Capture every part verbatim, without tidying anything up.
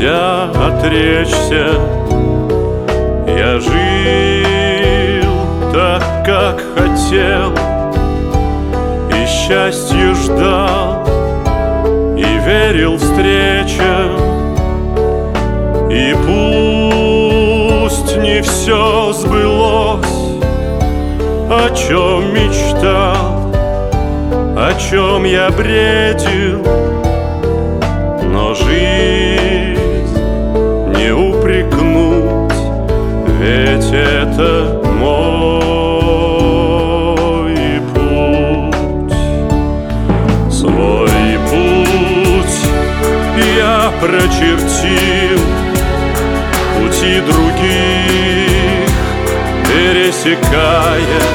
нельзя отречься. Я жил так, как хотел, и счастье ждал, и верил встречам. И пусть не все сбылось, о чем мечтал, о чем я бредил, но жизнь не упрекнуть, ведь это мой путь. Свой путь я прочертил, пути других пересекая.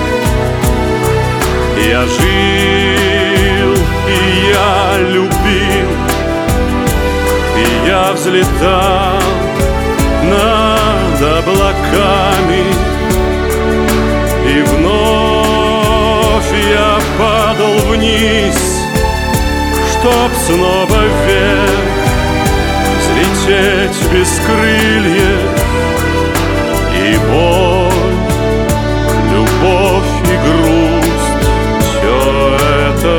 Я жил, и я любил, и я взлетал над облаками, и вновь я падал вниз, чтоб снова вверх взлететь без крыльев. И боль, любовь и грусть — все это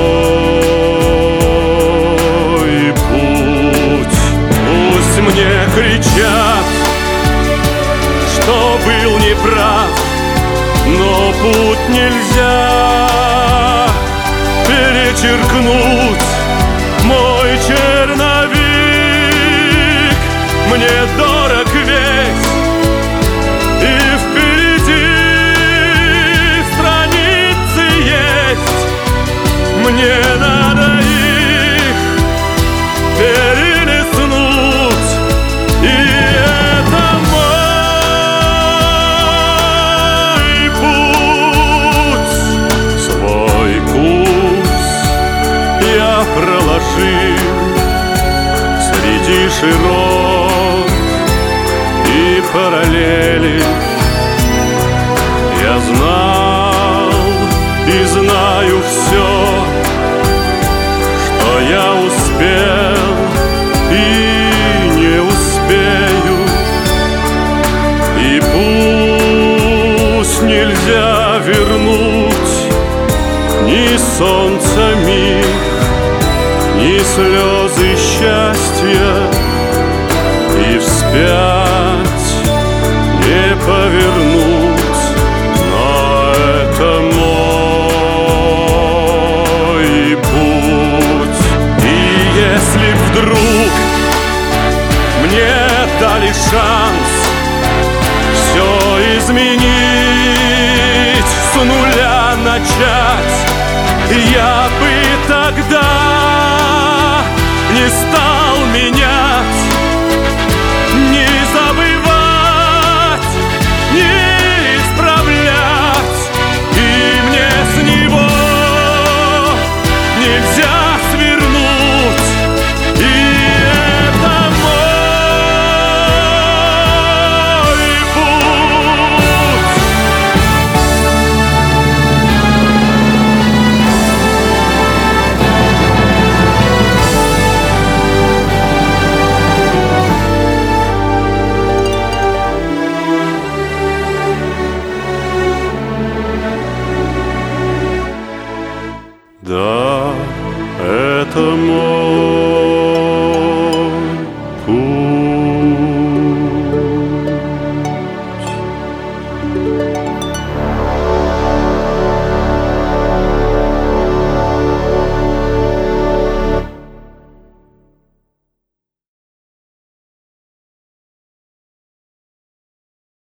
мой путь. Пусть мне кричат, что был неправ, но путь нельзя перечеркнуть. Мой черновик мне дорог весь, и впереди страницы есть. Мне надо их перелистнуть, и это мой путь. Свой курс я проложил среди широт и параллели. Я знал и знаю все, что я успел и не успею. И пусть нельзя вернуть ни солнца миг, ни слезы счастья, и вспять не повернуть, но это мой путь. И если вдруг мне дали шанс все изменить, с нуля начать, я бы тогда не стал менять